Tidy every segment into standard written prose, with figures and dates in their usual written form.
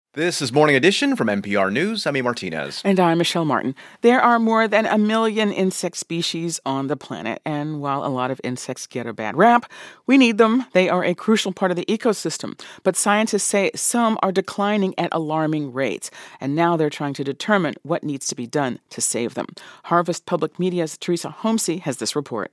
This is Morning Edition from NPR News. I'm A. Martinez. And I'm Michelle Martin. There are more than 1 million insect species on the planet, and while a lot of insects get a bad rap, we need them. They are a crucial part of the ecosystem. But scientists say some are declining at alarming rates, and now they're trying to determine what needs to be done to save them. Harvest Public Media's Teresa Homsey has this report.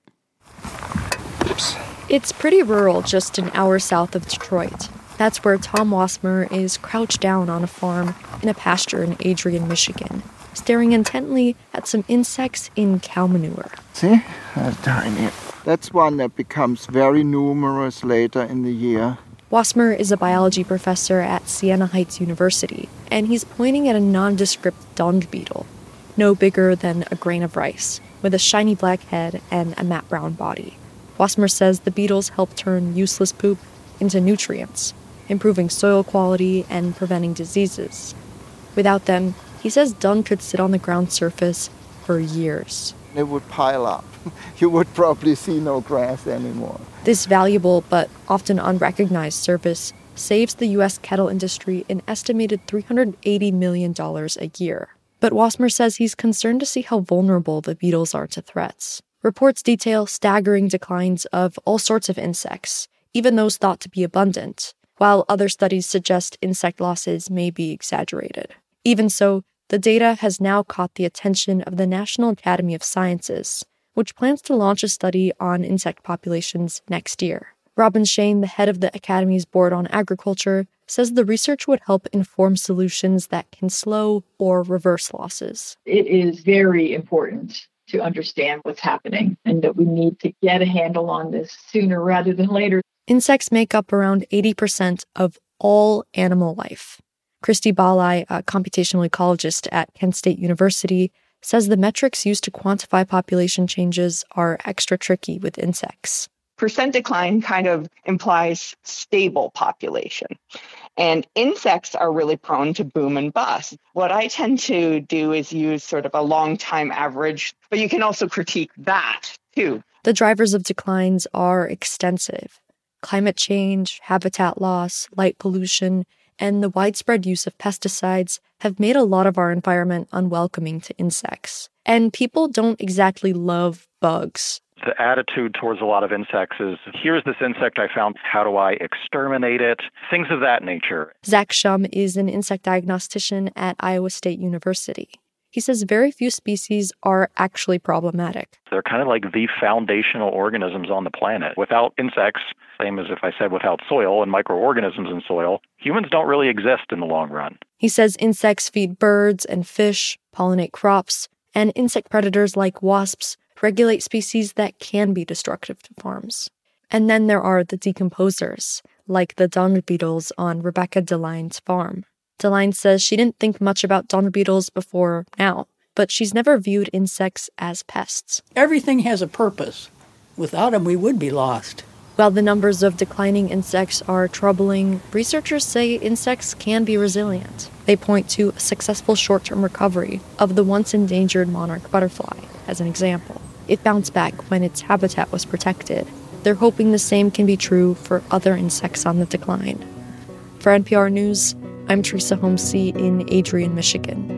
Oops. It's pretty rural, just an hour south of Detroit. That's where Tom Wasmer is crouched down on a farm in a pasture in Adrian, Michigan, staring intently at some insects in cow manure. See? That's tiny. That's one that becomes very numerous later in the year. Wasmer is a biology professor at Siena Heights University, and he's pointing at a nondescript dung beetle, no bigger than a grain of rice, with a shiny black head and a matte brown body. Wasmer says the beetles help turn useless poop into nutrients, improving soil quality and preventing diseases. Without them, he says dung could sit on the ground surface for years. It would pile up. You would probably see no grass anymore. This valuable but often unrecognized service saves the U.S. cattle industry an estimated $380 million a year. But Wasmer says he's concerned to see how vulnerable the beetles are to threats. Reports detail staggering declines of all sorts of insects, even those thought to be abundant, while other studies suggest insect losses may be exaggerated. Even so, the data has now caught the attention of the National Academy of Sciences, which plans to launch a study on insect populations next year. Robin Shane, the head of the Academy's Board on Agriculture, says the research would help inform solutions that can slow or reverse losses. It is very important to understand what's happening and that we need to get a handle on this sooner rather than later. Insects make up around 80% of all animal life. Christy Balai, a computational ecologist at Kent State University, says the metrics used to quantify population changes are extra tricky with insects. Percent decline kind of implies stable population. And insects are really prone to boom and bust. What I tend to do is use sort of a long time average, but you can also critique that too. The drivers of declines are extensive. Climate change, habitat loss, light pollution, and the widespread use of pesticides have made a lot of our environment unwelcoming to insects. And people don't exactly love bugs. The attitude towards a lot of insects is, here's this insect I found, how do I exterminate it? Things of that nature. Zach Shum is an insect diagnostician at Iowa State University. He says very few species are actually problematic. They're kind of like the foundational organisms on the planet. Without insects, same as if I said without soil and microorganisms in soil, humans don't really exist in the long run. He says insects feed birds and fish, pollinate crops, and insect predators like wasps regulate species that can be destructive to farms. And then there are the decomposers, like the dung beetles on Rebecca DeLine's farm. DeLine says she didn't think much about dung beetles before now, but she's never viewed insects as pests. Everything has a purpose. Without them, we would be lost. While the numbers of declining insects are troubling, researchers say insects can be resilient. They point to a successful short-term recovery of the once endangered monarch butterfly, as an example. It bounced back when its habitat was protected. They're hoping the same can be true for other insects on the decline. For NPR News, I'm Teresa Homsey in Adrian, Michigan.